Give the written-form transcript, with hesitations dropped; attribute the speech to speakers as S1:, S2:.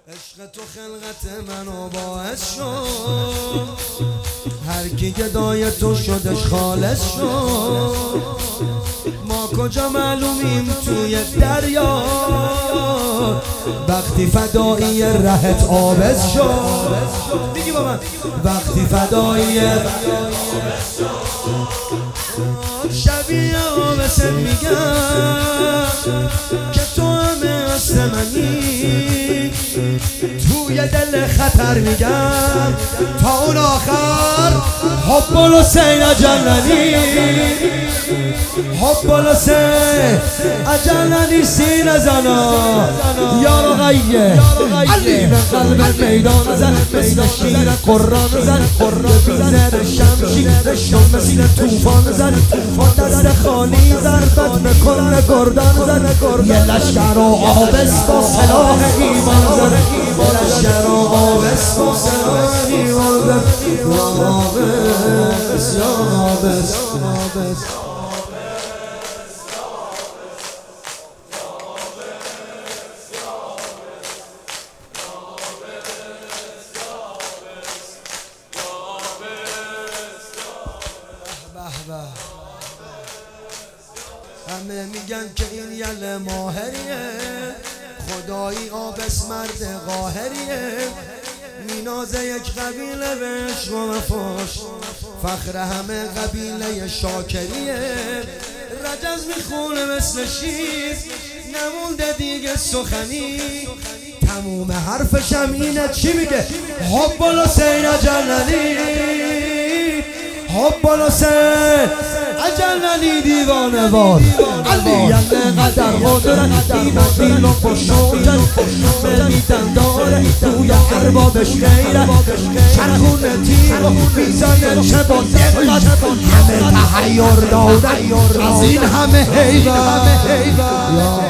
S1: عشق تو خلقت منو باعث شد، هر کی گدای تو شدش خالص شد. ما کجا معلومیم توی دریا، وقتی فدایی رهت آبز شد. دیگه با من وقتی فدایی شبیه آبست میگم که تو همه هست منی، توی دل خطر میگم تا اون آخر حب الحسین اجلنی، حب الحسین اجلنی سینه زنا یا رقیه علی به قلب میدان زن، مثل شیر قرآن زن، بینر شمشیر شمشیر توفان زن، دست خالی ضربت میکنه گردان زن، یه لشکر و آبس با سلاح ایمان زن، لشکر و آبس با سلاح ایمان زن. آبس آبس آبس همه میگن که این یل ماهریه، خدایی آبس مرد قاهریه، مینازه یک قبیله به عشق و وفاش، فخر همه قبیله شاکریه، رجز میخونه مثل شیر نمونده دیگه سخنی، تموم حرفشم اینه چی میگه؟ حب الحسین اجلنی، حب الحسین اجلنی دیوانه وار، علی قدر قدرت دیدن و پشوجن میدن داره توی اربابش غیره، چرخونه تیر و میزنه چه با دقت، همه تحیر داده از این همه حیوه.